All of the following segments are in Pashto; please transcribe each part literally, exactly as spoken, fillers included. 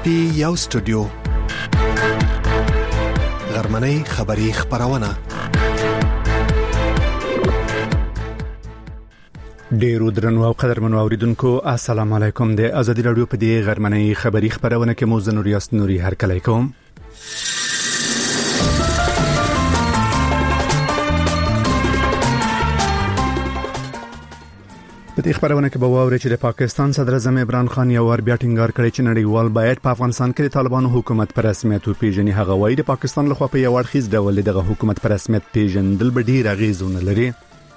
پی یو سټوډیو غرمنۍ خبری خبرونه ډیرو درنو او قدرمنو اوریدونکو السلام علیکم. د ازادي رادیو په دې غرمنۍ خبری خبرونه کې مو زه نوریاست نوري هر کله کوم. په دې خبرونه کې به واوري چې د پاکستان صدر اعظم عمران خان یو ور بیا ټینګار کړی چې نړیوال باید په افغانستان کې د طالبانو حکومت پر رسمیت وپیژني. هغه وایي د پاکستان لخوا په یو اړخیز ډول دغه حکومت پر رسمیت پیژندل به ډیر اغیزونه لري.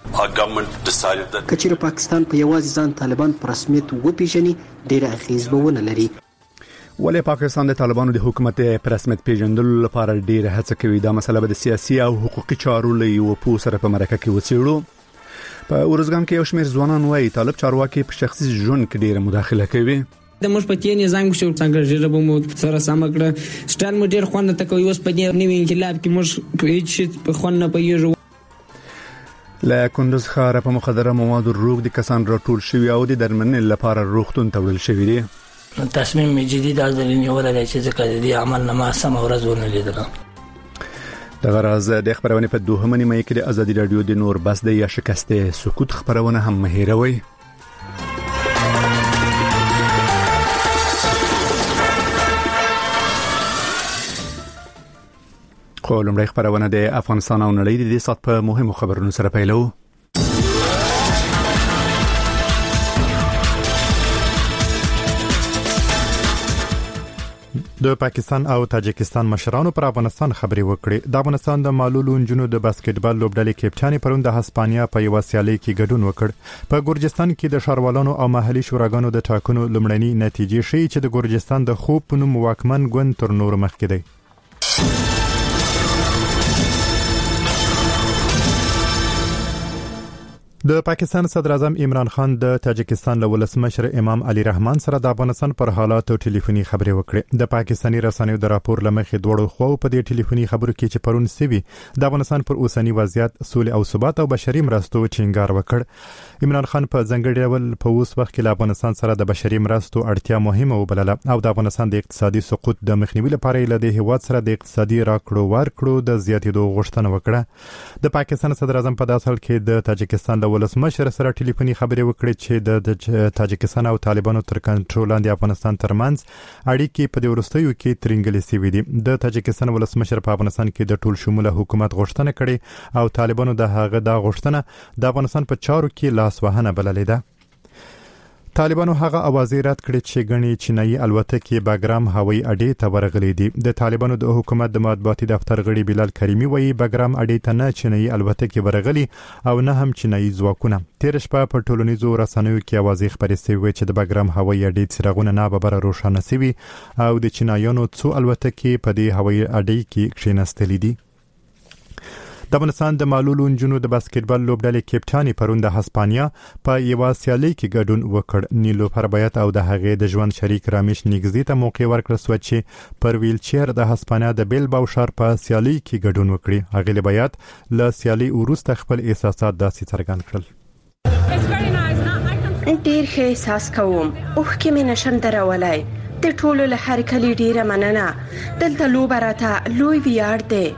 کچېر پاکستان په یوازې ځان طالبان پر رسمیت وپیژني ډیر اغیز به ونه لري. ولې پاکستان د طالبانو د حکومت پر رسمیت پیژندلو لپاره ډیر هڅه کوي؟ دا مسله به د سیاسي او حقوقي چارو له یو پوه سره په مرکه کې وڅېړو. په ورزګان کې یو شمېر ځوانان وایي طالب چارواکي په شخصي ژوند کې ډیره مداخله کوي. د موږ په تیر نظام کې شو څنګه جربه مو سره سم کړ سټال مو ډیر خوانه تکوي اوس په دې نوې انقلاب کې موږ په هیڅ په خوانه پیږو. لا کندوز ښار په مخدره موادو روغ دي کسان راټول شوی او د درملنې لپاره روغتون ته وړل شوی دي. تصمیم جدید از نیول دی چې ځکه دې عمل نه ما سم ورځ ونه لیدل. دغه راز د خبرونه په دوهمه نیمه کې د ازادي رادیو د نور بس د یا شکسته سکوت خبرونه هم مهیروي. خو لومړی خبرونه د افغانستان او نړۍ د دې سات په مهمو خبرونو سره پیلو. د پاکستان او تاجکستان مشرانو پر افغانستان خبري وکړي. د افغانستان د معلولو نجونو د باسکټبال لوبډلې کپټاني پرون د هسپانیا په یو سیالي کې ګډون وکړ. په ګورجستان کې د ښاروالانو او محلي شوراګانو د ټاکنو لومړني نتیجې ښیي چې د ګورجستان د خوب په نوم واکمن ګوند تر نور مخکې دی. د پاکستان صدر اعظم عمران خان د تاجکستان له ولسمشر امام علي رحمان سره د افغانستان پر حالاتو ټلیفوني خبرې وکړې. د پاکستاني رسنیو د راپور لمخې دوړو خو په دې ټلیفوني خبرو کې چې پرون سوي د افغانستان پر اوسنی وضعیت سولې او ثبات او بشري مرستو ټینګار وکړ. عمران خان په ځنګړي ډول په اوس وخت کې له افغانستان سره د بشري مرستو اړتیا مهمه وبلله او د افغانستان د اقتصادي سقوط د مخنیوي لپاره له دې هیواد سره د اقتصادي راکړو ورکړو د زیاتېدو غوښتنه وکړه. د پاکستان صدر اعظم په داسې حال کې د تاجکستان له ولسمشر سره ټلیفوني خبرې وکړې چې د تاجکستان او طالبانو تر کنټرول لاندې افغانستان ترمنځ اړیکې په دې وروستیو کې ترنګلې سوي دي. د تاجکستان ولسمشر په افغانستان کې د ټول شموله حکومت غوښتنه کړې او طالبانو د هغه د غوښتنه د افغانستان په چارو کې لاس وهنه بللې ده. طالبانو هغه اوازې رد کړې چې غني چینایي الوتکې باګرام هوایي اډې ته ورغلې دي. د طالبانو د حکومت د مطبوعاتي دفتر غړي بلال کریمي وایي باګرام اډې ته نه چینایي الوتکې ورغلي او نه هم چینایي ځواکونه. تیر شپه په ټولنیزو رسنیو کې اوازې خبرې شوې چې د باګرام هوایي اډې څراغونه نه به روښانه شوي او د چینایانو څو الوتکې په دې هوایي اډې کې کښیناستلې دي. د افغانستان د معلولو نجونو د باسکټبال لوبډلې کپټاني پرون د هسپانیا په یو سیالي کې ګډون وکړ. نیلوفر بیات او د هغې د ژوند شریک رامیش نیګزي ته موقع ورکړل شو چې پر ویل چیر د هسپانیا د بیلباو ښار په سیالي کې ګډون وکړي. هغې بیات له سیالي وروسته خپل احساسات داسې څرګند کړل. ډیر ښه احساس کوم. اوښکې مې نشم درولای. د ټولو له هر کلی ډیره مننه. دلته لوبه راته لوی ویاړ دی.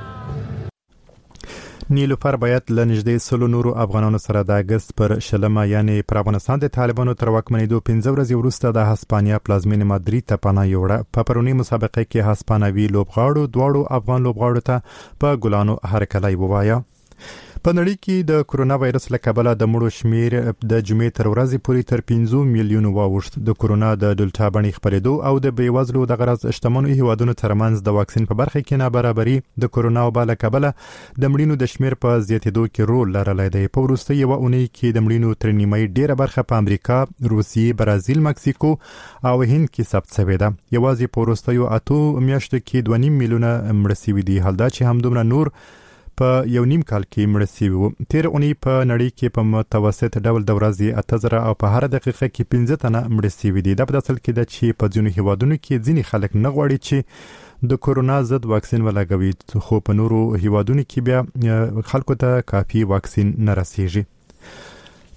نیلوفر بیات له نږدې سلو نورو افغانانو سره د اگست پر شلمه یعنی پر افغانستان د طالبانو تر واکمنېدو پنځه ورځې وروسته د هسپانیا پلازمینې مادرید ته پناه یوړه. په پرونی مسابقه کې هسپانوي لوبغاړو دواړو افغان لوبغاړو ته په ګلانو هرکلی ووایه. په نړۍ کې د کرونا وایرس له کبله د مړو شمیر د جمعې تر ورځې پورې تر پنځه میلیونو واوښت. د کرونا د ډلټا بڼې خپرېدو او د بیوزلو د غرض شتمنو هیوادونو ترمنځ د واکسین په برخه کې نابرابري د کرونا وبا له کبله د مړینو د شمیر په زیاتېدو کې رول لرلی دی. په وروستۍ یوه اونۍ کې د مړینو تر نیمایي ډیره برخه په امریکا، روسیې، برازیل، مکسیکو او هند کې ثبت شوې ده. یوازې په وروستیو اتو میاشتو کې دوه نیم میلیونه مړه شوي دي. حال دا چې همدومره نور په یو نیم کال کې مړه شوي وو. تیر اونۍ په نړۍ کې په متوسط ډول د ورځې اته زره او په هر دقیقه کې پنځه تنه مړه شوي دي. دا په داسې کې ده چې په ځینو هیوادونو کې ځینې خلک نه غواړي چې د کورونا ضد واکسین ولګوي، خو په نورو هیوادونو کې بیا خلکو ته کافي واکسین نه رسیږي.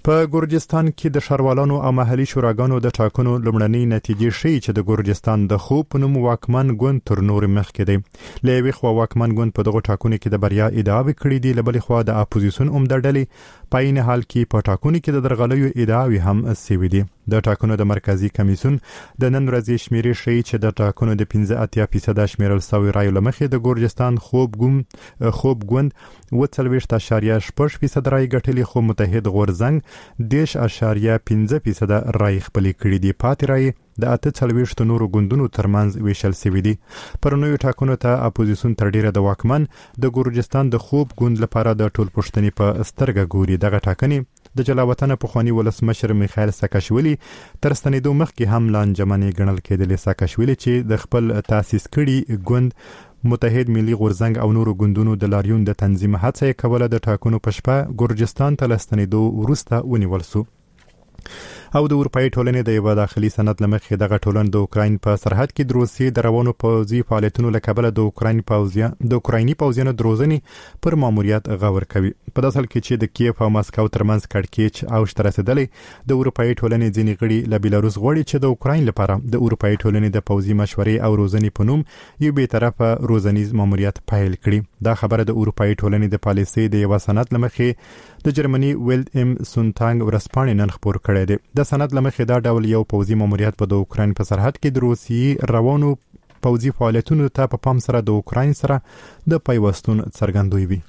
په ګورجستان کې د ښاروالانو او محلي شوراګانو د ټاکنو لومړنۍ نتیجې ښیي چې د ګورجستان د خوب په نوم واکمن ګوند تر نور مخکې دی. له یوې خوا واکمن ګوند په دغو ټاکنو کې د بریا ادعاوې کړې دي، له بلې خوا د اپوزیسیون عمده ډلې په عین حال کې په ټاکنو کې د درغلیو ادعاوې هم سوي دي. د ټاکنو د مرکزی کمیسیون د نن ورځې شمیرې ښیي چې د ټاکنو د پنځه اتیا فیصد شمیرل شوی رایو لمخې د ګورجستان خوب ګوند خوب ګوند اووه څلوېښت اعشاریه شپږ فیصد رای ګټلې، خو متحد غورځنګ دېرش اعشاریه پنځه فیصد رای خپلې کړې دي. پاتې رای د اته څلوېښت نورو ګوندونو ترمنځ ویشل شوي دي. پر نویو ټاکنو ته اپوزیسیون تر ډیره د واکمن د ګورجستان د خوب ګوند لپاره د ټول پښتني په سترګه ګوري. دغه ټاکنې د جلاوطن پخوانی ولسمشر میخائیل ساکاشویلی تر ستنېدو مخکې هم لانجمنې ګڼل کېدلې. ساکاشویلی چې د خپل تاسیس کړي ګوند متحد ملي غورځنګ او نورو ګوندونو د لاریون د تنظیم هڅه یې کوله د ټاکنو په شپه ګورجستان ته لستنېدو وروسته ونیول شو. او د اروپאי ټولنې د یو داخلي سند لمخې دغه ټولن د اوکراین په سرحد کې د روسیې د روانو پوځي فعالیتونو له کبله د اوکراین پوځیان د اوکرایني پوځیانو دروزنې پر ماموریت غور کوي. په داسې حال کې چې د کیف او مسکو ترمنځ کړکېچ اوج ته رسېدلی، د اروپאי ټولنې ځینې غړي له بیلاروس غواړي چې د اوکراین لپاره د اروپאי ټولنې د پوځي مشورې او روزنې په نوم یو بې طرفه روزنیز ماموریت پیل کړي. دا خبره د اروپאי ټولنې د پالیسۍ د یو سند لمخې د جرمني ویلد ام سونتانګ ورسپانې نن خبر کړی دی. د سند لمخې دا ډول یو پوځي ماموریت په د اوکراین په سرحد کې د روسیې روانو پوځي فعالیتونو ته په پام سره د اوکراین سره د پیوستون څرګندوي وي.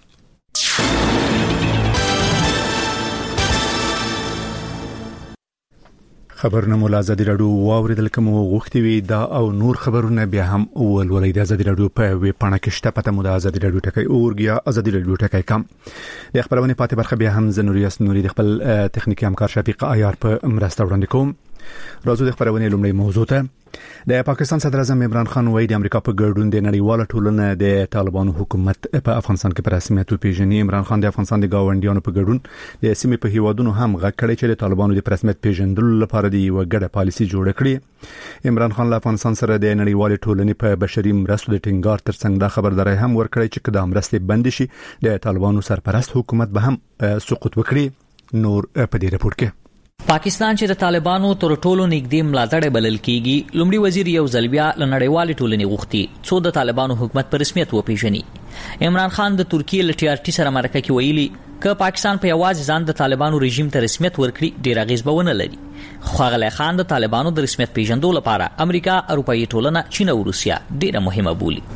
خبرونه مو له ازادي راډیو واوریدل، کوم غوښتي وي دا او نور خبرونه بیا هم ولولئ د ازادي راډیو په ویب پاڼه کې شته. پته مو د ازادي راډیو ټکی اورګیا ازادي راډیو ټکی کم. د خبرونه پاتې برخه بیا هم زنوریاس نوري د خپل تخنیکی همکار شفیق عیار په مرسته وړاندې کوم. راځو د خبرونه لومړی موضوع ته. د پاکستان صدر اعظم عمران خان وایي د امریکا په ګډون د نړیواله ټولنه د طالبانو حکومت په افغانستان کې په رسمیت وپیژني. عمران خان د افغانستان د گاونډیانو په ګډون د سیمې په هیوادونو هم غږ کړی چې د طالبانو د رسمیت پیژندلو لپاره د یو ګډه پالیسي جوړه کړي. عمران خان له افغانستان سره د نړیوالې ټولنې په بشري مرستو د ټینګار ترڅنګ دا خبرداري هم ورکړی چې کله مرستې بند شي د طالبانو سرپرست حکومت به هم سقوط وکړي. نور په دې رپورت کې پاکستان چې د طالبانو تر ټولو نږدې ملاتړ بلل کیږي، لومړي وزیر یو ځل بیا له نړیوالې ټولنې غوښتي څو د طالبانو حکومت په رسمیت وپیژني. عمران خان د ترکیې له ټي آر ټي سره مرکه کې ویلي ک پاکستان په یوازې ځان د طالبانو رژیم ته رسمیت ورکړي ډیر اغیز به ونه لري. خو غلی خان د طالبانو د رسمیت پیژندو لپاره امریکا، اروپאי ټولنه، چین او روسیا ډیره مهمه بولي.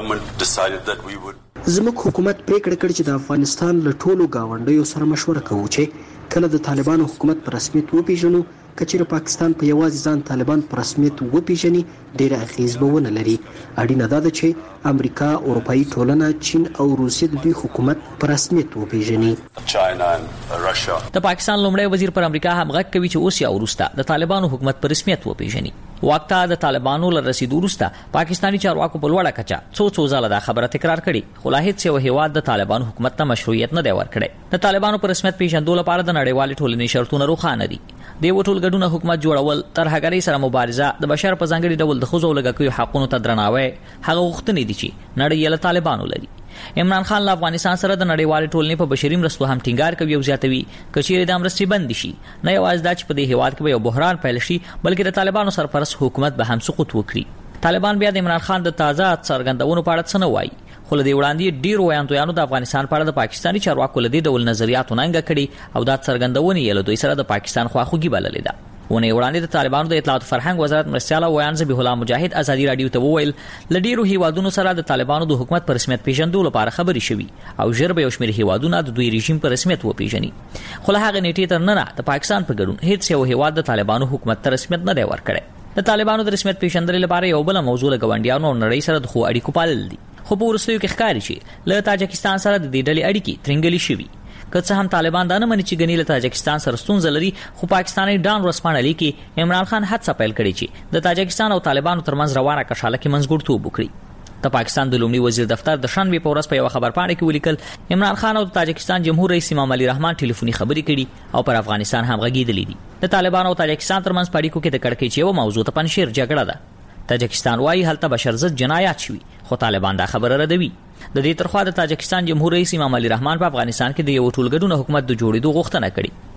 زموږ حکومت پریکړه کړې چې د افغانستان له ټولو گاونډیو سره مشوره کوو چې کله د طالبانو حکومت په رسمیت وپیژنو، کچېرې پاکستان په یوازې ځان طالبان په رسمیت وپیژني ډیره اغیز به ونه لري. اړینه ده چې امریکا، اروپאי ټولنه، چین او روسیه د دوی حکومت په رسمیت وپیژني. د پاکستان لومړی وزیر پر امریکا هم غږ کوي چې اوس یا وروسته د طالبانو حکومت په رسمیت وپیژني. وقتا د طالبانو له رسیدو وروسته پاکستاني چارواکو په لوړه کچه څو څو ځله دا خبره تکرار کړي، خو لا هیڅ یو هیواد د طالبانو حکومت ته مشروعیت نه دی ورکړی. د طالبانو په رسمیت پیژندو لپاره د نړیوالې ټولنې شرطونه روښانه دي. د یو ټولګډونه حکومت جوړول، ترهګرۍ سره مبارزه، د بشر په ځانګړي ډول د ښځو او لږکیو حقونو ته درناوی هغه غوښتنې دي چې نړۍ یې له طالبانو لري. عمران خان له افغانستان سره د نړیوالې ټولنې په بشري مرستو هم ټینګار کوي او زیاتوي کچېرې د مرستې بند شي نه یوازې دا چې په دې هیواد کې یو بحران پیل شي، بلکې د طالبانو سرپرست حکومت به هم سقوط وکړي. طالبان بیا د عمران خان د تازه څرګندونو په اړه څه نه وایي، خو له دې وړاندې ډیر ویاندویانو د افغانستان په اړه د پاکستاني چارواکو له دې ډول نظریاتو ننګه کړي او دا څرګندونې یې له دوی سره د پاکستان خواخوږي بللې ده. ونه وړاندې د طالبانو د اطلاعات فرهنګ وزارت مرستيال ویان ذبیح الله مجاهد ازادي رادیو ته وویل لډیرو هیوادونو سره د طالبانو د حکومت پر رسمیت پیژندو لپاره خبري شوي او ژر به یو شمېر هیوادونه د دوی رژیم پر رسمیت وپیژني. خو له هغه نیټې تر ننه د پاکستان په ګډون هیڅ یو هیواد د طالبانو حکومت ته رسمیت نه دی ورکړی. د طالبانو د رسمیت پیژندلو لپاره یو بل موضوع له ګاونډیانو او نړۍ سره د خو اړیکو پالل دي. خو په وروستیو کې ښکاري چې له تاجکستان سره د دې ډلې اړیکې ترنګلې شوي. که څه هم طالبان دا نه مني چې ګنې له تاجکستان سره ستونزه لري، خو پاکستاني ډان ورسپانه لیکي عمران خان هڅه پیل کړې چې د تاجکستان او طالبانو ترمنځ روانه کشاله کې منځګړتوب وکړي. د پاکستان د لومړي وزیر دفتر د شنبې په ورځ په یو خبرپاڼه کې ولیکل عمران خان او د تاجکستان جمهور رئیس امام علي رحمان ټلیفوني خبرې کړي او پر افغانستان هم غږېدلې دي. د طالبانو او تاجکستان ترمنځ په اړیکو کې د کړکېچ یو موضوع ته پنځیر جګړه ده. تاجکستان وايي هلته بشر ضد جنایات شوي، خو طالبان دا خبره ردوي. د دې ترخوا د تاجکستان جمهور رئیس امام علي رحمان په افغانستان کې د یو ټولګډونه حکومت د جوړېدو غوښتنه کړې،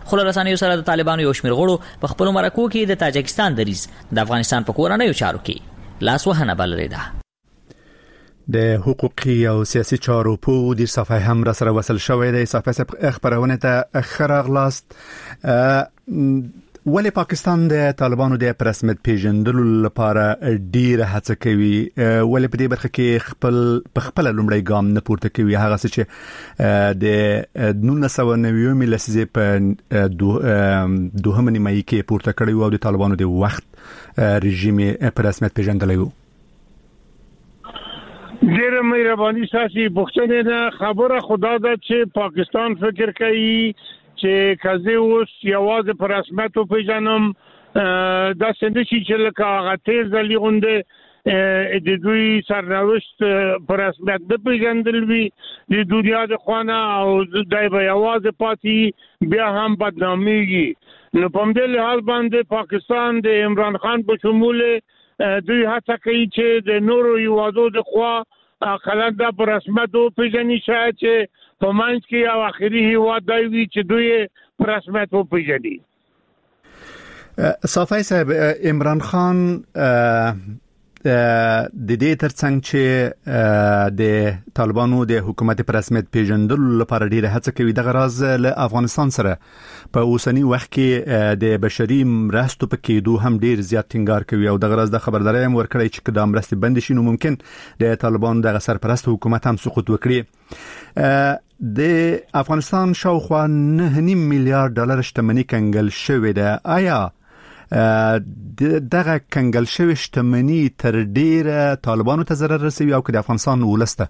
خو له رسنیو سره د طالبانو یو شمېر غړو په خپلو مرکو کې د تاجکستان دریځ د افغانستان په کورنیو چارو کې لاس وهنه بللې ده. د حقوقي او سیاسي چارو په دیر صفحه هم را سره وصل شوی دی. صفحه خبرونه ته خراغلاست. ولی پاکستان د طالبانو د رسمیت پیژندلو لپاره ډیره هڅه کوي، ولی په دې برخه کې خپل په خپل لومړی ګام نه پورته کوي، هغه څه چې د نولس سوه نوي لسیزې په دوهمه نیمایي کې پورته کړی او د طالبانو د وخت رژیم په رسمیت پیژندلی و. ډیره مهرباني ساسي بوختنه نه خبره خدا ده چې پاکستان فکر کوي چې کزه اوس یوازې پر رسمیت پیژنم دا څنګه چې لکه هغه تیز لغونده د دوی سرنوشت پر رسمیت د پیژندل وی د دنیا د خوانه او دای به یوازې پاتې بیا هم بدناميږي. نو په دې لحاظ باندې پاکستان د عمران خان په شمول دوی هڅه کوي چې د نورو یوازو د خوا خلک دا پر رسمیت پیژني، شاید چې په منځ کې او اخري هیواد دی وی چې دوی پر رسمیت پیژني. صافی صاحب، عمران خان د دې ترڅنګ چې د طالبانو د حکومت پر رسمیت پیژندلو لپاره ډیره هڅه کوي، د غرض له افغانستان سره په اوسنی وخت کې د بشري مرستو په کېدو هم ډیر زیات ټینګار کوي او د غرض د خبرداري هم ورکړی چې کله مرستې بند شي نو ممکن د طالبانو د سرپرست حکومت هم سقوط وکړي. د افغانستان شاوخوا نه نیم میلیارډ ډالر شتمنۍ کنګل شوې ده. آیا دغه کنګل شوی شتمنۍ تر ډیره طالبانو ته ضرر رسوي او که د افغانستان ولسته؟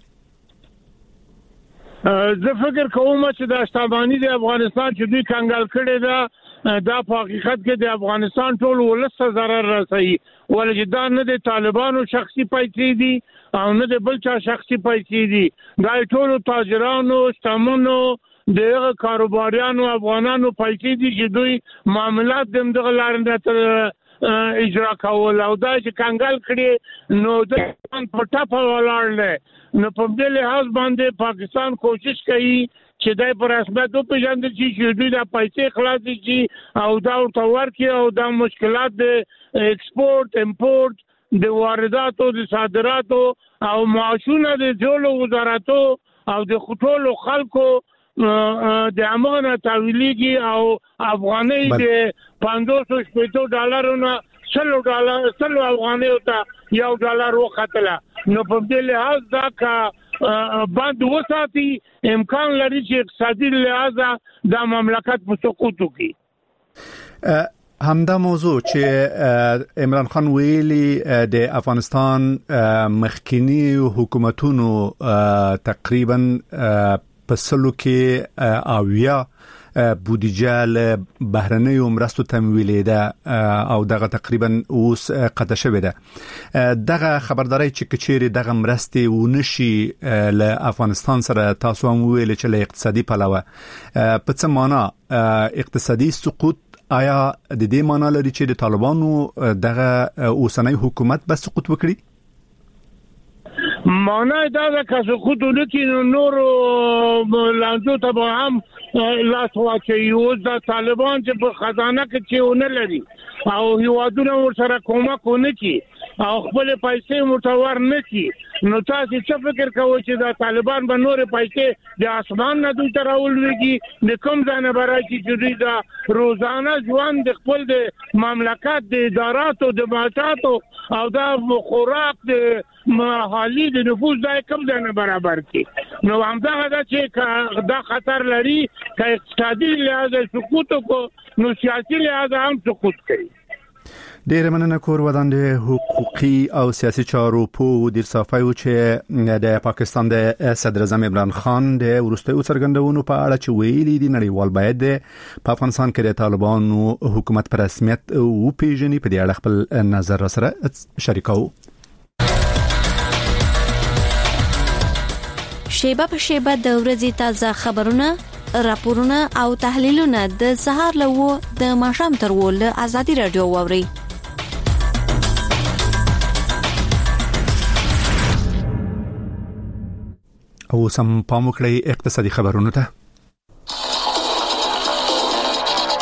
زه فکر کوم چې د شتمنۍ د افغانستان چې دوی کنګل کړي ده دا په حقیقت کې د افغانستان ټول ولسته ضرر رسوي، ولې دا نه د طالبانو شخصي پیسې دي او نه د بل چا شخصي پیسې دي، دا ټول تاجرانو شتمنو دغه کاروباریانو افغانانو پیسې دي چې دوی معاملات د دغه لارنده تر اجرا کول او دا چې کنګل کړي نو د پټه په ولاړل نو په دې لحاظ باندې پاکستان کوشش کوي چې دای پر رسمیت پیژندل شي چې دوی د پیسې خلاص شي او دا ورته ورکړي او دا مشکلات د ایکسپورت امپورت د وارداتو د صادراتو او معاشونه د جوړو وزارتو او د خټولو خلکو د امانه تحویلېږي او افغانۍ د پنځوس شپېته ډالرونو سلو ډالر سلو افغانۍ ته یو ډالر وختله. نو په دې لحاظ دا کا باندې وساتي امکان لري چې اقتصادي لحاظ د مملکت په سقوط وکړي. همدا موضوع چې عمران خان ویلي د افغانستان مخکینی حکومتونو تقریبا په سلو کې اویا بودیجه له بهرنیو مرستو تمویلې ده او دغه تقریبا اوس قطع شوې ده. دغه خبرداري چې کچېری دغه مرستې ونشي له افغانستان سره تاسو هم ویل چې له اقتصادي پلوه په څه معنا اقتصادي سقوط آیا د دې معنا لري چې د طالبانو دغه اوسنۍ حکومت به سقوط وکړي؟ معنا دا ده که سقوط وکړي نور لانجو ته به هم لاس واچوي. اوس د طالبان چې په خزانه کې چې ونه لري او هیوادونه ورسره کومک ونه کړي او خپل پیسې متور نه کړي نو تاسو څه فکر کوئ چې د طالبان به نور پیسې د اسمان نه دوی ته راولويږي؟ د کوم ځای نه به راځي چې دوی د روزانه ژوند د خپل د مملکت د اداراتو د معاشاتو او د خوراک د محلي د نفوذ ځای کوم ځای نه برابر کړي؟ نو همدغه ده چې دا خطر لري که اقتصادي لحاظ سقوط وکړو نو سیاسي لحاظ هم سقوط کوي. ډېر مننه کور ودان د حقوقي او سیاسي چارو په دیر صافي و چې د پاکستان د صدر اعظم عمران خان د ورستیو څرګندونو په اړه چې ویلي دي نړیوال باید په افغانستان کې د طالبانو حکومت پر رسمیت او پیژني په دې اړه خپل نظر سره شریکو. شیبه په شیبه د ورځې تازه خبرونه راپورونه او تحلیلونه د سهار لوو د ماښام تر ول ازادي رادیو ووري. او سم پام وکړئ اقتصادي خبرونه ته.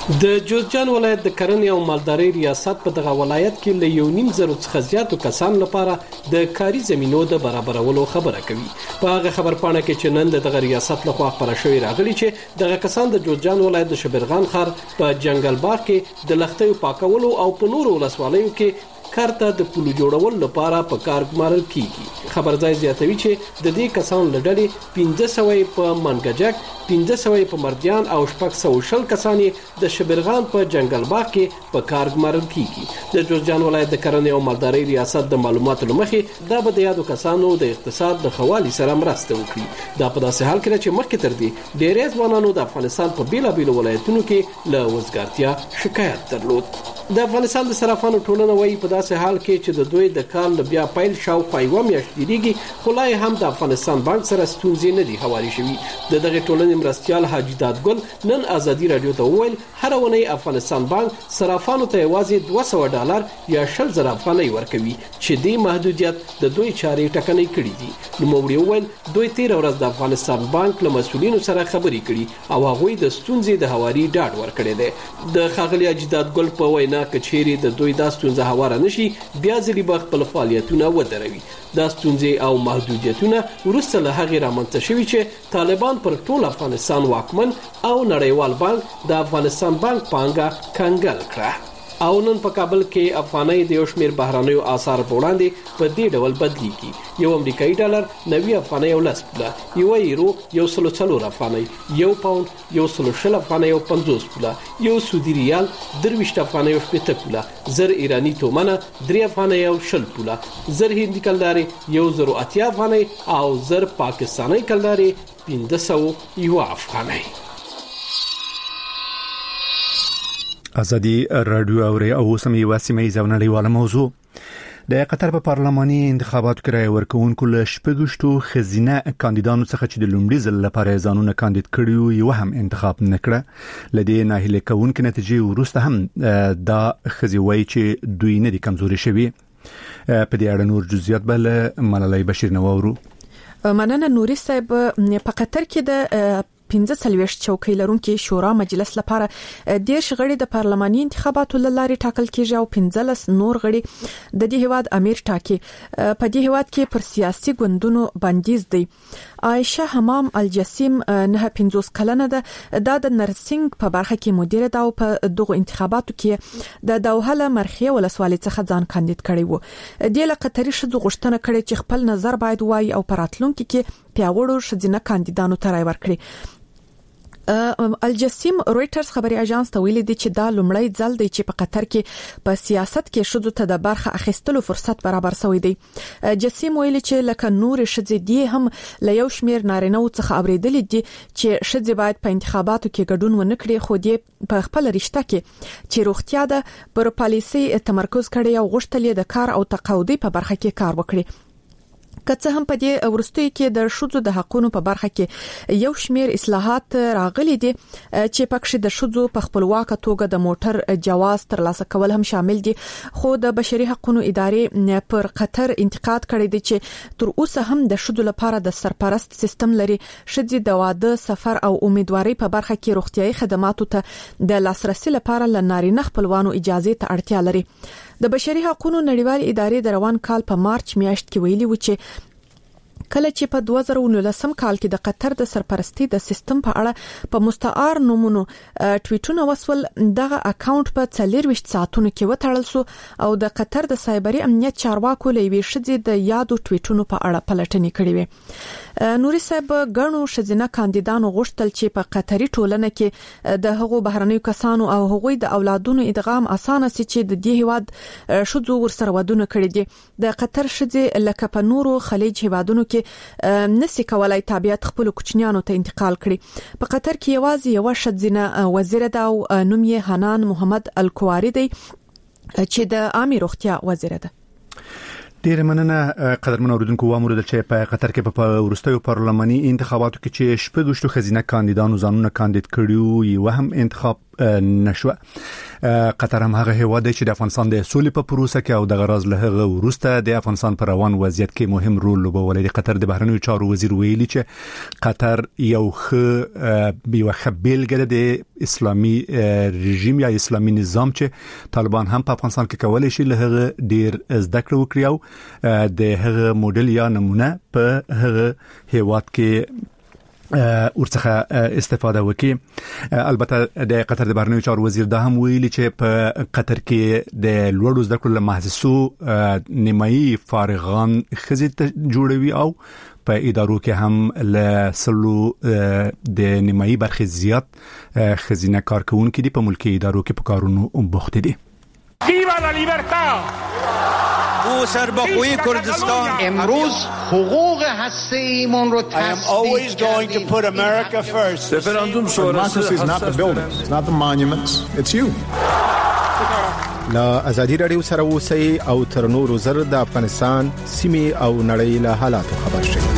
د جوزجان ولایت د کرنې او مالدارۍ ریاست په دغه ولایت کې له یو نیم زرو څخه زیاتو کسان لپاره د کاري زمینو د برابرولو خبره کوي. په هغه خبرپاڼه کې چې نن دغه ریاست لخوا خبره شوې راغلي چې دغه کسان د جوزجان ولایت د شبرغان ښار په جنگل باغ کې د لښتیو پاکولو او په نورو ولسوالیو کې کارته د پولو جوړول لپاره په کار ګمارل کیږي. خبرځای زیاتوي چې د دې کسانو لړلې پنځه سوه په منګجک، پنځه سوه په مردیان او شپږ سوه شل کسان د شبرغان په جنگل باغ کې په کار ګمارل کیږي. د جوزجان ولایت د کرنې او مالدارۍ ریاست د معلوماتو لمخې دا به د یادو کسانو د اقتصاد د خوالي سره مرسته وکړي. دا په داسې حال کې چې مخکې تر دې ډېری ځوانانو د افغانستان په بیلابیلو ولایتونو کې له وزګارتیا شکایت درلود. د افغانستان د صرافانو ټولنه وایي په داسې حال کې چې د دوی د کال بیا پیل شاوخوا یوه میاشت تېرېږي، خو لا هم د افغانستان بانک سره ستونزې نه دي هوارې شوي. د دغې ټولنې مرستیال حاجي دادګل نن ازادي راډیو ته وویل هره اونۍ افغانستان بانک صرافانو ته یوازې دوه سوه ډالر یا شل زره افغانۍ ورکوي چې دې محدودیت د دوی چارې ټکنۍ کړي دي. نوموړي وویل دوی تېره ورځ د افغانستان بانک له مسؤلینو سره خبرې کړي او هغوی د ستونزې د هواري ډاډ ورکړی دی. د ښاغلي حاجي دادګل په وینا کچېرې د دوی دا ستونزه هواره نشي، بیا ځلې به خپل فعالیتونه ودروي. دا ستونزې او محدودیتونه وروسته له هغې رامنځته شوي چې طالبان پر ټول افغانستان واکمن او نړیوال بانک د افغانستان بانک پانګه کنګل کړه. او نن په کابل کې افغانۍ د یو شمېر بهرنیو آثار په وړاندې په دې ډول بدلیږي. یو امریکایي ډالر نوي افغانۍ او لس پوله، یو یورو یو سلو څلور افغانۍ، یو پاوند یو سلو شل افغانۍ او پنځوس پوله، یو سعودي ریال درویشت افغانۍ او شپېته پوله، زر ایراني تومنه درې افغانۍ او شل پوله، زر هندي کلدارې یو زرو اتیا افغانۍ او زر پاکستاني کلدارې پنځه سوه یوه افغانۍ. ازادي رادیو اوري او سمي واسمه ځونړیواله موضوع د قطر په پارلماني انتخاباتو کې رای ورکوونکو له شپږشتو خزینه کاندیدانو څخه چې د لومړي ځل لپاره ځانونه کاندید کړي یو هم انتخاب نکړه. لدې ناهیله کوونکې نتیجې وروسته هم دا خزیوي چې دوی نه دي کمزوري شوي. په دې اړه نور جزئیات بل ملالۍ بشیر نوورو. مننه نوري صاحب. په قطر کې د پنځه څلوېښت چوکۍ لرونکي شورا مجلس لپاره دېرش غړي د پارلماني انتخاباتو له لارې ټاکل کیږي او پنځلس نور غړي د دې هیواد امیر ټاکي. په دې هیواد کې پر سیاسي ګوندونو بندیز دی. عائشه حمام الجسیم نه پنځوس کلنه ده، دا د نرسنګ په برخه کې مدیره ده او په دغه انتخاباتو کې د دوحه مرخیه ولسوالۍ څخه ځان کاندید کړی وو. د لقطري شذو غوښتنه کړې چې خپل نظر باید وایي او پر راتلونکي کې پیاوړو شذینه کاندیدانو ته رای ورکړي. الجسیم رويټرز خبري اژانس ته ویلي دي چې دا لومړی ځل دی چې په قطر کې په سیاست کې شذو ته د برخه اخیستلو فرصت برابر شوی دی. جسیم ویلي چې لکه نور شذې دي هم له یو شمیر نارینه څخه اوریدل دي چې شذې باید په انتخاباتو کې ګډون ونه کړي، خو دې په خپل رشته کې چې روغتیا ده پر پالیسي تمرکز کړي او غوښتل د کار او تقاعدي په برخه کې کار وکړي. که څه هم په دې ورستۍ کې د شذو د حقونو په برخه کې یو شمیر اصلاحات راغلي دي چې پکې د شذو په خپلواک توګه د موټر جواز ترلاسه کول هم شامل دي، خو د بشري حقوقو ادارې پر قطر انتقاد کړی دی چې تر اوسه هم د شذو لپاره د سرپرست سیستم لري. شذې د واده، سفر او امیدواري په برخه کې روغتيایي خدماتو ته د لاسرسي لپاره ل نارینه خپلوانو اجازه ته اړتیا لري. د بشري حقوقو نړیوال ادارې د روان کال په مارچ میاشت کې ویلي و چې کله چې په دوه زره نولسم کال کې د قطر د سرپرستی د سیستم په اړه په مستعار نومونو ټویټونه وسول، دغه اکاونټ په څلورویشت ساعتونو کې وتړل شو او د قطر د سایبري امنیت چارواکو لوي شذې د یادو ټویټونو په اړه پلټنې کړې وې. نوري صاحب غنو شذینه کاندیدانو غوښتل چې په قطري ټولنه کې د هغو بهرنیو کسانو او هغوی د اولادونو ادغام اسانه سي چې د دې هیواد شذو ورسره ودونه کړی دي. د قطر شذې لکه په نورو خلیج هیوادونو کې نسی کولای تابعیت خپل کوچنیانو ته انتقال کړي. په قطر کې یوازې یو شذینه وزیر ده او نوم یې حنان محمد الکواری دی چې د عامه روغتیا وزیر ده. ډیر مننه قدرمن اوریدونکو. و امر چې په قطر کې په ورستیو پارلماني انتخاباتو کې چې شپږشتو خزینه کاندیدانو ځانونه کاندید کړیو یو هم انتخاب نشو. قطر هم هغه هیواد دی چې د افغانستان د سولې په پروسه کې او د غراز له هغه وروسته د افغانستان پر روان وضعیت کې مهم رول لوبولی دی. قطر د بهرنیو چارو وزیر ویلي چې قطر یو ښه یو ښه بیلګه ده د اسلامي رژیم یا اسلامي نظام چې طالبان هم په افغانستان کې کولی شي له هغه ډیر زده کړه وکړي او د هغه موډل یا نمونه په هغه هیواد کې ورڅخه استفاده وکړي. البته د قطر د بهرنیو چارو وزیر دا هم ویلي چې په قطر کې د لوړو زده کړو له محصصو نیمایي فارغان ښځې جوړوي او په ادارو کې هم له سلو د نیمایي برخې زیات ښځینه کارکونکي دي په ملکي ادارو کې په کارونو بوخت دي. ویوا لا لیبرتا او سربخوی کردستان امروز حقوق هسته‌ایمون رو always going to put America first. Referendum sonrası is not the buildings, it's not the monuments, it's you. لا ازادي رادیو سره اوسئ او تر نورو زر د افغانستان سیمې او نړۍ له حالاتو خبر شئ.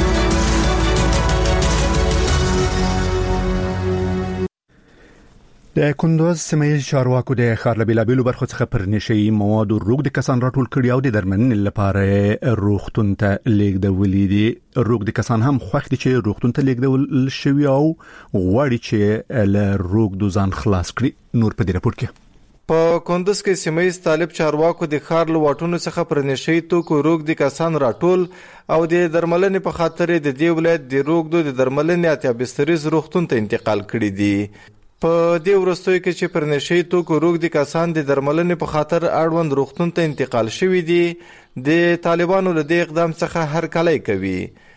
د کندوز سیمه چارواکو د ښار له بیلابیلو برخو څخه پر نشئی موادو روغ د کسان راټول کړي او د درملنې لپاره روغتون ته لیږدولي دي. روغ د کسان هم خوښ دي چې روغتون ته لیږدول شوي او غواړي چې له روغ د ځان خلاص کړي. نور په دې راپور کې په کندوز کې سیمه طالب چارواکو د ښار له واټونو څخه پر نشئی توکو روغ د کسان راټول او د درملنې په خاطر د دې ولایت د روغ د درملنې اتیا بستریز روغتون ته انتقال کړي دي. په دې ورستوي کې چې پر نشئی توکو روغ د کسان د درملنې په خاطر اړوند روغتون ته انتقال شوي دي د طالبانو له دې اقدام څخه هرکلی کوي.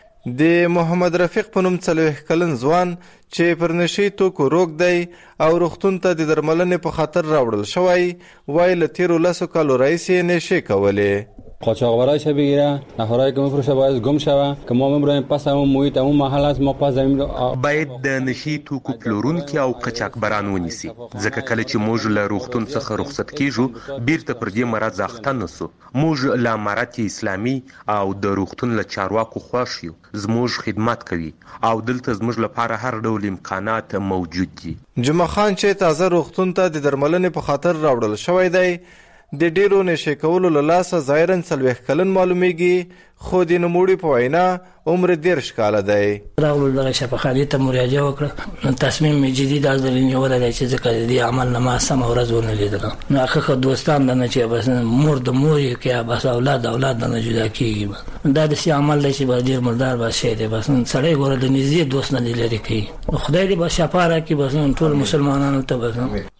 د محمد رفیق په نوم څلوېښت کلن ځوان چې پر نشئی توکو روغ دی او روغتون ته د درملنې په خاطر راوړل شوی وایي له تیرو لسو کالو راهیسې نشې کولې. قاچاقبرایش بگیره نهارایی که میفروشه باید گم شوه که ما میبریم پس همون محیط همون محل است ما پس زمین باید د نشئی توکو پلورونکي او قاچاقبران ونیسي ځکه کله چې موږ له روغتون څخه رخصت کیږو بیرته پر دې مرض اخته نسو. موږ له امارت اسلامي او د روغتون له چارواکو خوښ یو. زموږ خدمت کوي او دلته زموږ لپاره هر ډول امکانات موجود دي. جمعه خان چې تازه روغتون ته د درملنې په خاطر راوړل شوی دی د ډیرو نشې کولو له لاسه ظاهرا څلوېښت کلن معلومیږي خو د نوموړي په وینا عمر دېرش کاله دی. راغلو دغه شفاخانې ته مراجعه وکړه نو تصمیم مې جدي دا ځل نیولی دی چې ځکه د دې عمل نه ما سمه ورځ ونه لیدله. نو هغه ښه دوستان ده نه چې بس مور د مور یې که بس اولاد د اولاد نه جدا کېږي. دا داسې عمل دی چې بس ډېر مردار بس شی دی. بس سړی ګوره د نږدې دوست نه دې لرې کوي. خدای دې بس شفا راکړي بس ټول مسلمانانو ته. بس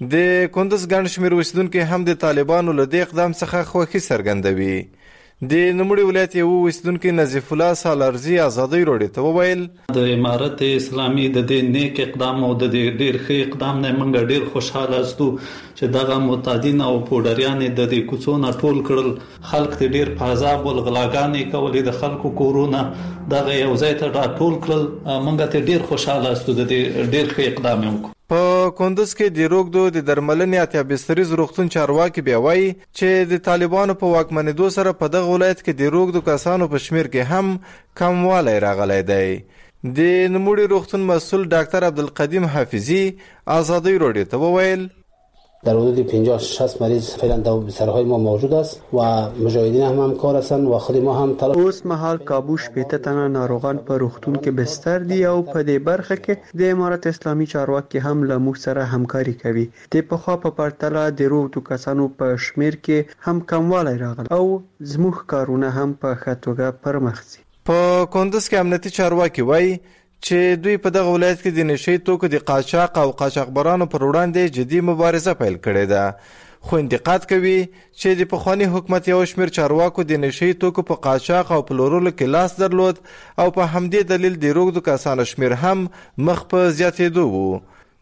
د کندز ګڼ شمېر اوسېدونکي هم د طالبانو له دې اقدام څخه خوښي څرګندوي. د نوموړي ولایت یو اوسیدونکي نظیف الله سالارزي ازادۍ راډیو ته وویل د امارت اسلامي د دې نیک اقدام او د دې ډیر ښه اقدام نه موږ ډیر خوشاله استو چې دغه معتادین او پوډریان د دې کوڅو ټول کړل. خلک ته ډیر په عذاب ول غلاګانې کولې د خلکو کورونه دغه یو ځای ته راټول کړل. موږ ته ډیر خوشاله استو د دې ډیر ښه اقدام وکړ. په کندوز کې د روغدو د درملنې اتیا بستریز روغتون چارواکي بیا وایي چې د طالبانو په واکمنېدو سره په دغه ولایت کې د روغدو کسانو په شمیر کې هم کموالی راغلی دی. د نوموړي روغتون مسئول ډاکټر عبدالقدیم حافظي ازادۍ راډیو ته وویل در حدود پنجاه شصت مریض فعلا در بسترهای ما موجود است و مجاهدین هم همکار هستند و خود ما هم طلب. اوس مهال کابو شپېته تنه ناروغان په روغتون کې بستر دي او په دې برخه کې د امارت اسلامي چارواکي هم له موږ سره همکاري کوي. د پخوا په پرتله د روغتو کسانو په شمیر کې هم کموالی راغلی او زموږ کارونه هم په ښه توګه پرمخ ځي. په کندوز کې امنیتي چارواکي وایي چې دوی په دغه ولایت کې د نشئی توکو د قاچاق او قاچاقبرانو پر وړاندې جدي مبارزه پیل کړې ده. خو انتقاد کوي چې د پخواني حکومت یو شمېر چارواکو د نشئی توکو په قاچاق او پلورلو کې لاس درلود او په همدې دلیل د روغدو کسانو شمېر هم مخ په زیاتېدو و.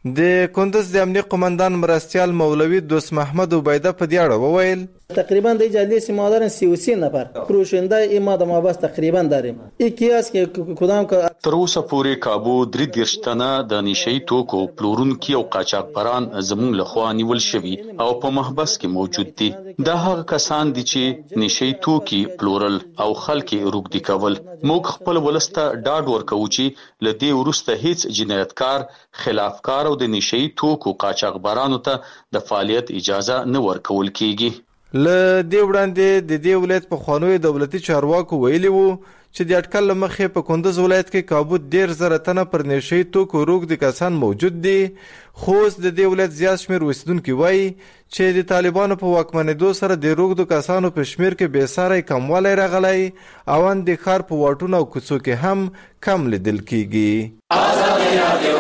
د کندوز د امنیت قماندان مرستیال مولوی دوست محمد عبیده په دې اړه وویل تقریبا در جلسه ما دارن سی و سی نفر پروشنده ما د ما بس تقریبا داریم. یکی است که کدام که تر اوسه پورې کابو درې دېرش تنه د نشئی توکو پلورونکي او قاچاقبران زموږ لخوا نیول شوي او په محبس کې موجود دي. دا هغه کسان دي چې نشئی توکي پلورل او خلک روږدي کول. موږ خپل ولس ته ډاډ ورکوو چې له دې وروسته هیڅ جنایتکار خلافکار او او د نشئی توکو قاچاقبرانو ته د فعالیت اجازه نه ورکول کیږي. ل دې وړاندې د دې ولایت په خوانوي دولتي چارواکو ویلي وو چې د اټکل مخې په کندوز ولایت کې کابو ډیر زره تنه پر نشئی توکو روغ دي کسان موجود دي. خو د دې ولایت زیات شمیر اوسیدونکو وایي چې د طالبانو په واکمنېدو سره د روغ دو کسانو په شمیر کې بې ساري کموالی راغلی او ان د ښار په واټونو او کوڅو کې هم کم لیدل کیږي.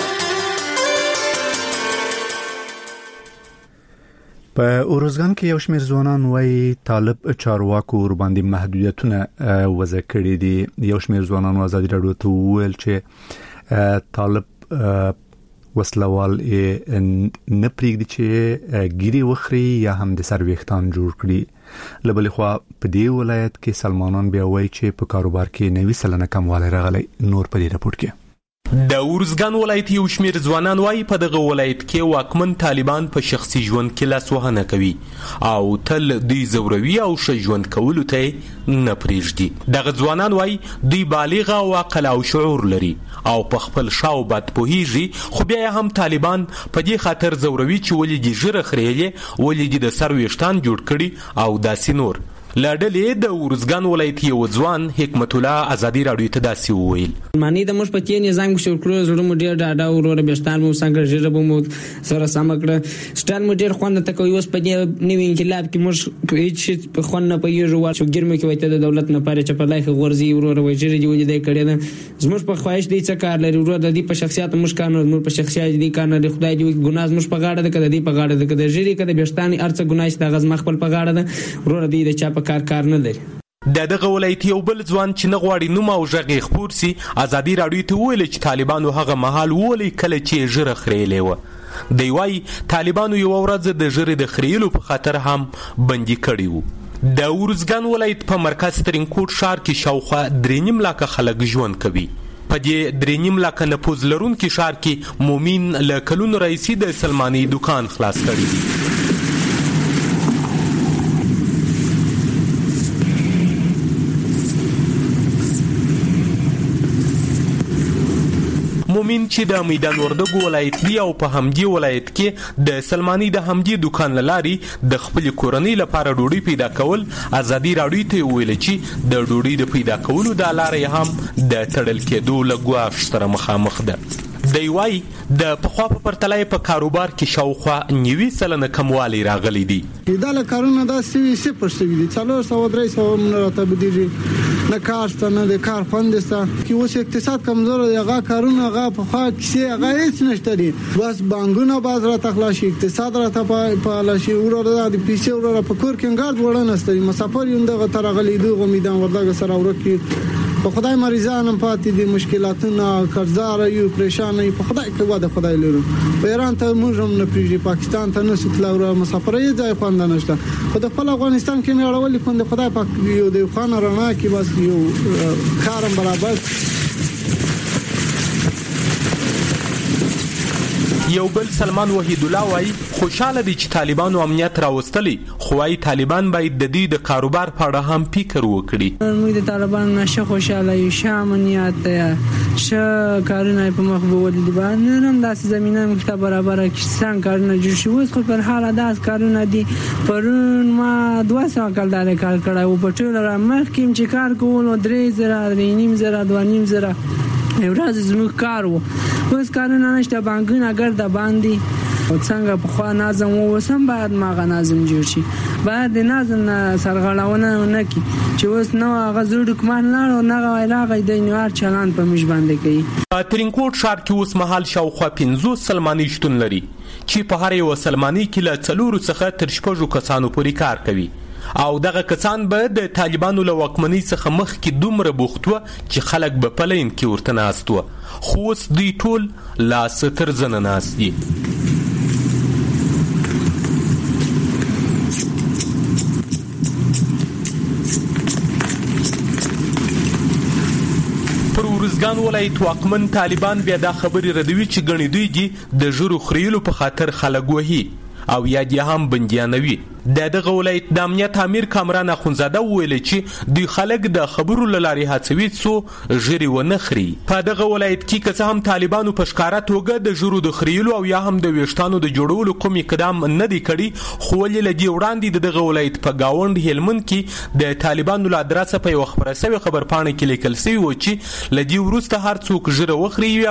په اورزګان کې یو شمېر ځوانان وايي طالب چارواکو ور باندې محدودیتونه وضع کړي دي. یو شمېر ځوانان آزادي راډیو ته وویل چې طالب وسلوال نه پرېږدي چې ګیري وخري یا هم د سر ویښتان جوړ کړي. له بلې خوا په دې ولایت کې سلمانان بیا وایي چې په کاروبار کې نوي سلنه کموالی راغلی. نور په دې راپورټ کې د اورزګان ولایت یو شمیر ځوانان وايي په دغه ولایت کې واکمن طالبان په شخصي ژوند کې لاسوهنه کوي او تل دوی زوروي او ښه ژوند کولو ته نه پرېږدي. دغه ځوانان وايي دوی بالغ او عقل او شعور لري او په خپل شاو بد پوهیږي، خو بیا هم طالبان په دې خاطر زوروي چې ولې دې ژره خریلې، ولې دې د سر ویښتان جوړ کړي او داسې نور. لاډلې د اورزګان ولایت یو ځوان حکمت الله ازادي راډیو ته داسې وویل: معنی د موږ په کې نظام کې شروع کړو، زړه مو ډیر ډاډه او ورو بهشتان مو څنګه ژر به مو سره سم کړ، سټان مو ډیر خوند ته کوي. اوس په دې نوې انقلاب کې موږ هیڅ شي په خوند نه پېژو وا شو ګرمه کې وایته د دولت نه پاره چې په لای غورځي ورو وایي چې دی ولې کړي نه زموږ په خواهش دی څه کار لري ورو د دې په شخصیت موږ کار نه موږ په شخصیت دی کار نه خدای دی ګناه موږ په غاړه ده کده دی په غاړه ده کده ژری کده بهشتان ارڅ ګناه است غز مخبل په غاړه ده ورو دی د چا په کار کار نه لري. د دغه ولایت یو بل ځوان چې نه غواړي نوم او غږ خپور سي ازادي راډیو ته ویل چې طالبانو هغه مهال ولي کله چې ژره خریلې و. دی وايي طالبانو یو ورځ د ژره د خریلو په خاطر هم بندي کړی وو. د اورزګان ولایت په مرکز ترینکوټ ښار کې شاوخوا درې نیم لاکه خلک ژوند کوي. په دې درې نیم لاکه نفوذ لرونکي ښار کې مومین له کلونو راهیسې د سلماني دکان خلاص کړی دی. مومین چې د میدان وردګو ولایت دی او په همدې ولایت کې د سلماني د همدې دکان لاري د خپل کورنۍ لپاره ډوډۍ پیدا کول ازادي راډیو ته ویل چې د ډوډۍ د پیدا کولو د لارې هم د تړل کېدو لګواښ سره مخامخ ده. دی وايي د پخوا په پرتله په کاروبار کې شاوخوا نوي سلنه کموالی راغلی دی. دا له کارونه دا سوي صفر شوي دي، څلور سوه درې سوه مونږ راته بدیږي، نه کار شته نه د کار خوند شته. کې اوس اقتصاد کمزور دی، هغه کارونه هغه پخوا کیسې هغه هېڅ نشته دي، بس بانکونه باز راته خلاص شي، اقتصاد راته فعاله شي، وروره د پیسې وروره په کور کې انګار وړه نسته دي. مسافر یم دغه ته راغلی دغه میدان وردګ سره ورکې په خدای مریضان هم پاتې دي، مشکلاتونه قرضدار یو پریشان یو په خدای کې واده خدای لرو. په ایران ته موږ هم نه پریږدي، پاکستان ته نه سوتلا ور مسافر یې ځای خوند نشته. په د خپل افغانستان کې مې اړول کوم د خدای پاک یو د خان رڼا کې بس یو کارم برابر. یو بل سلمان وحید الله وايي خوشاله دي چې طالبانو امنیت راوستلی، خو وايي طالبان باید د دې د کاروبار په اړه هم فکر وکړي. موږ د طالبانو نشه خوشاله یو، ښه امنیت ښه کارونه په مخ بوتل دي، باندې هم داسې زمینه مکتب برابر کې څنګه کارونه جوړ شي. اوس خو په حال داس کارونه دي، پرون ما دوه سوه کال کار کړی او په ټول را مخکې چې کار کول درې زره درې نیم زره دوه نیم زره یو ورځ زموږ کار و. اوس کارونه نشته، بانکونه ګرده باندې او څنګه په خوا نظم ووسم باید ماغه نظم جوړ شي، باید د نظم سرغړونه نه کی چې اوس نو هغه زړه کومان نه او نه علاقه د نیوار چلان په مش باندې کوي. په ترینکوټ ښار کې اوس مهال شاوخوا پنځوس سلماني شتون لري چې په هر یو سلماني کې له څلورو څخه تر شپږو کسانو پورې کار کوي او دغه کسان به د طالبانو له واکمنۍ څخه مخکې دومره بوخت وه چې خلک به په لین کې ورته ناست وه، خو اوس دوی ټول لاس تر زنه ناست دي. پر ورزګان ولایت واکمن طالبان بیا دا خبرې ردوي چې ګڼې دوی دي د ژرو خریلو په خاطر خلک وهي او یا دې هم بنديانوي. د دغه ولایت د امنیت امیر کامران اخونزاده ویل چې د خلک د خبرو لاري هڅوي څو ژری ونه خري. په دغه ولایت کې که څه هم طالبانو په ښکارا توګه د ژرو د خریلو او یا هم د ویشتانو د جوړولو کوم اقدام نه دی کړی، خو ولې لدی وړاندې د دغه ولایت په گاوند هلمند کې د طالبانو له ادرسه په یو خبرسوي خبر پاڼه کې لیکل شوی و چې لدی ورسته هر څوک ژره وخري